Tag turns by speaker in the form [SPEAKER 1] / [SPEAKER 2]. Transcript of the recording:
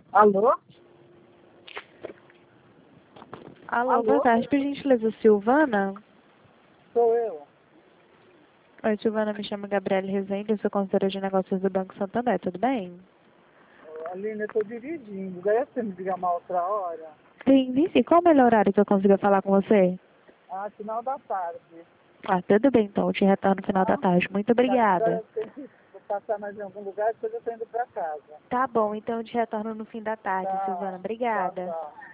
[SPEAKER 1] Alô?
[SPEAKER 2] Alô, boa tarde, por gentileza, Silvana?
[SPEAKER 1] Sou eu.
[SPEAKER 2] Oi, Silvana, me chamo Gabriele Rezende, eu sou consultora de negócios do Banco Santander, tudo bem?
[SPEAKER 1] Aline, eu estou dirigindo. Daí você me liga uma outra hora?
[SPEAKER 2] Sim. Qual o melhor horário que eu consiga falar com você?
[SPEAKER 1] Final da tarde.
[SPEAKER 2] Ah, tudo bem, então, eu te retorno no final da
[SPEAKER 1] Tá?
[SPEAKER 2] tarde. Muito
[SPEAKER 1] Agora
[SPEAKER 2] obrigada.
[SPEAKER 1] eu tenho que passar mais em algum lugar, depois eu estou indo para casa.
[SPEAKER 2] Tá bom, então eu te retorno no fim da tarde,
[SPEAKER 1] Tá,
[SPEAKER 2] Silvana. Obrigada.
[SPEAKER 1] tá.